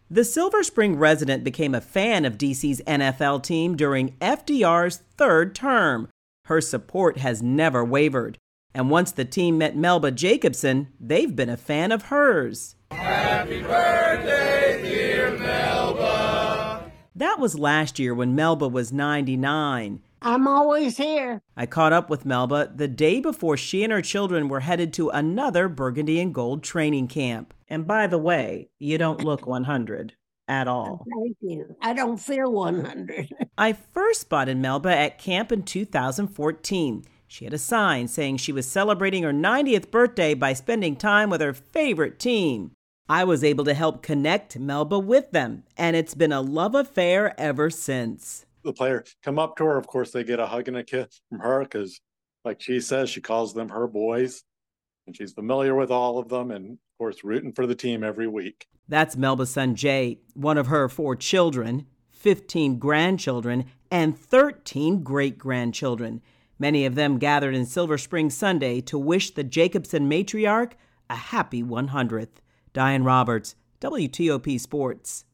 The Silver Spring resident became a fan of DC's NFL team during FDR's third term. Her support has never wavered. And once the team met Melba Jacobson, they've been a fan of hers. Happy birthday, dear Melba. That was last year when Melba was 99. I'm always here. I caught up with Melba the day before she and her children were headed to another Burgundy and Gold training camp. And by the way, you don't look 100 at all. Thank you. I don't feel 100. I first spotted Melba at camp in 2014. She had a sign saying she was celebrating her 90th birthday by spending time with her favorite team. I was able to help connect Melba with them, and it's been a love affair ever since. The players come up to her. Of course, they get a hug and a kiss from her because, like she says, she calls them her boys, and she's familiar with all of them and, of course, rooting for the team every week. That's Melba's son, Jay, one of her 4 children, 15 grandchildren, and 13 great-grandchildren. Many of them gathered in Silver Spring Sunday to wish the Jacobson matriarch a happy 100th. Diane Roberts, WTOP Sports.